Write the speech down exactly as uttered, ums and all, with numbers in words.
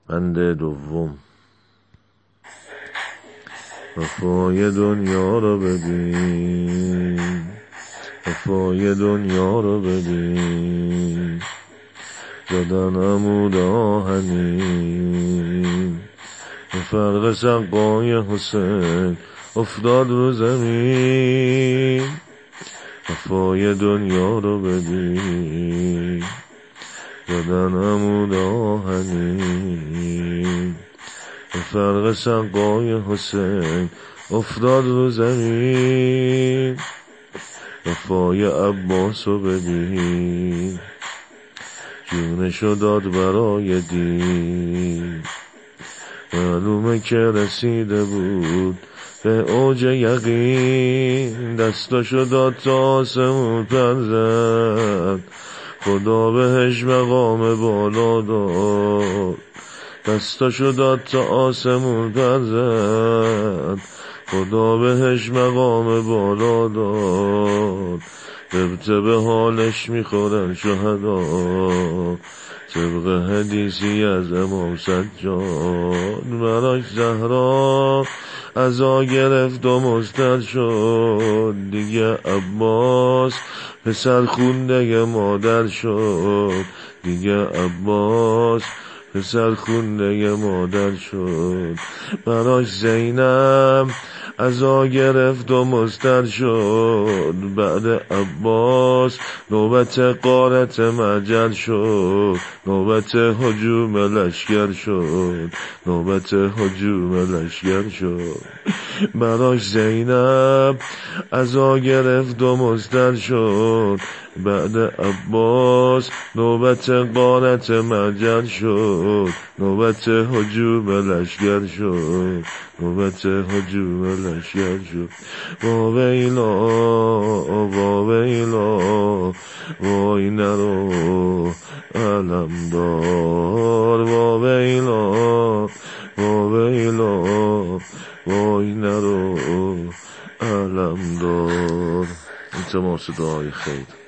بند دوم. وفای دنیا رو ببین، وفای دنیا رو ببین، زدن عمود آهنین، فرق سقای حسین افتاد رو زمین. وفای دنیا رو ببین، زدن عمود آهنین، فرق سقای حسین افتاد رو زمین. وفای عباس رو ببین، جونشو داد برای دین، معلومه که رسیده بود به اوج یقین. دستاشو داد تا آسمون پر زد، خدا بهش مقام بالا داد. دستاشو داد تا آسمون پر زد، خدا بهش مقام بالا داد. طبطه به حالش میخورن شهدا، طبق حدیثی از امام سجاد. براش زهرا عزا گرفت و مضطر شد، دیگه عباس پسر خونده مادر شد. دیگه عباس پسر خونده مادر شد. براش زینب عزا گرفت و مضطر شد، بعد عباس نوبت غارت مجل شد. نوبت هجوم لشگر شد، نوبت هجوم لشگر شد. براش زینب عزا گرفت و مضطر شد، بعد عباس نوبت غارت مجل شد. نوبت هجوم لشگر شد، نوبت هجوم لشگر شد. وا ویلا وا ویلا، وای نرو علمدار. وا ویلا وا ویلا، وای نرو علمدار. التماس دعای خیر.